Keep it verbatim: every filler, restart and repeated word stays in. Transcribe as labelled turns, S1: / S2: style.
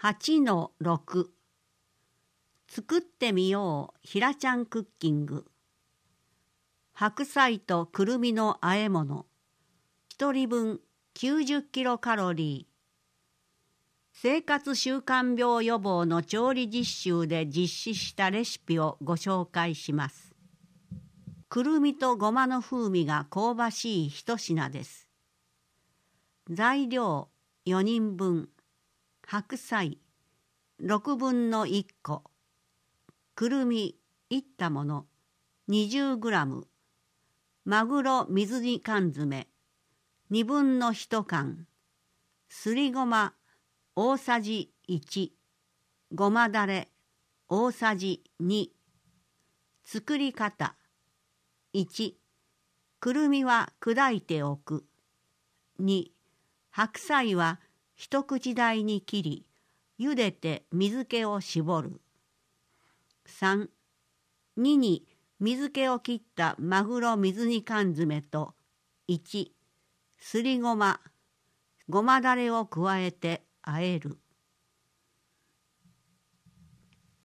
S1: はちのろく 作ってみようひらちゃんクッキング。白菜とくるみの和え物ひとりぶんきゅうじゅっキロカロリー。生活習慣病予防の調理実習で実施したレシピをご紹介します。くるみとごまの風味が香ばしい一品です。材料よにんぶん、白菜ろくぶんのいっこ、くるみいったもの にじゅうグラム、マグロ水煮缶詰にぶんのいちかん、すりごま大さじいち、ごまだれ大さじに。作り方いち、くるみは砕いておく。に、白菜は一口大に切り、茹でて水気を絞る。さん、にに水気を切ったマグロ水煮缶詰といち、すりごま、ごまだれを加えて和える。